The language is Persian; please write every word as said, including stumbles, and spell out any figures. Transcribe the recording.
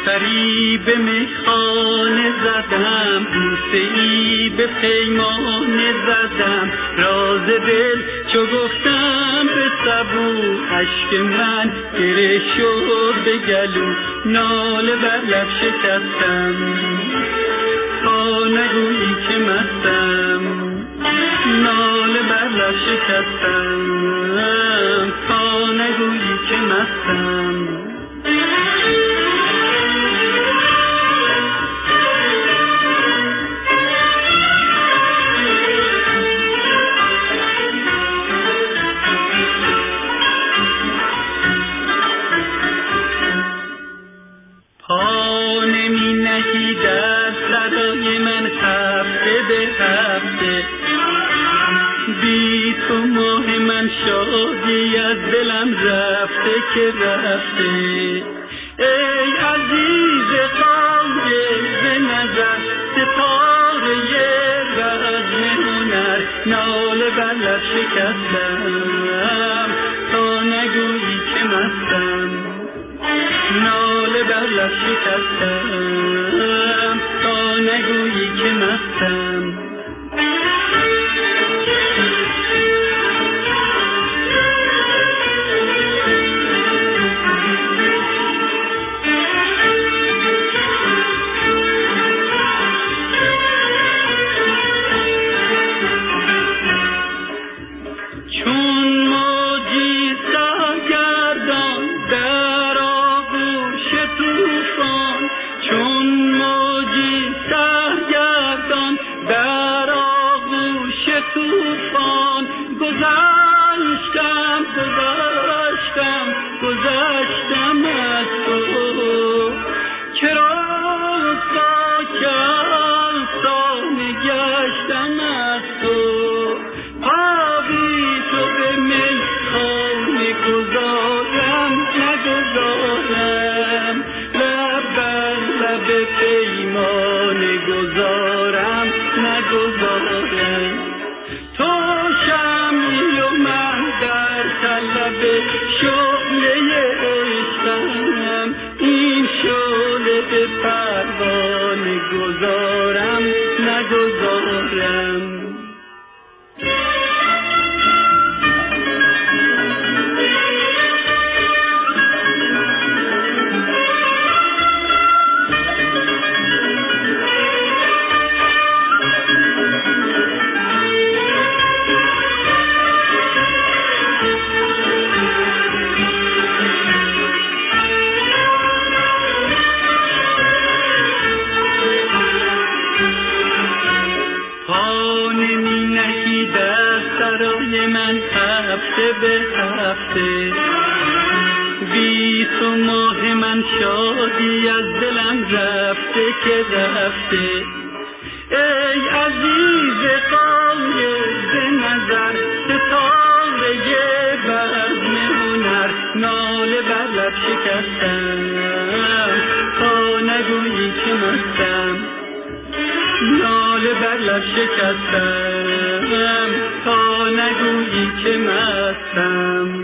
سری به میخانه زدم، بوسه‌ای به پیمانه زدم، راز دل چو گفتم به سبو، اشک من گره شد به گلو، ناله بر لب شکستم تا نگویی که مستم، ناله بر لب شکستم تا نگویی که مستم. پا نمی نهی در سرای من هفته به هفته، بی تو ماه من شادی از دلم رفته که رفته. ای عزیز غایب نظر، ستاره رزم هنر، ناله بر لب شکستم تا نگویی که مستم، ناله بر لب شکستم تا نگویی که مستم. گذشتم گذشتم گذشتم از تو، چرا ساکستانه گشتم از تو، آبی تو به میخانه گذارم نگذارم، لب بر لب پیمانه گذارم نگذارم. تو شمعی و من در طلب شعله عشقم، این شعله به پروانه گذارم نگذارم. من هفته به هفته، بی تو ماه من شادی از دلم رفته که رفته. ای عزیز غایب نظر، ستاره بزم هنر، ناله بر لب شکستم تا نگویی که مستم، ناله بر لب شکستم تا نگویی که مستم.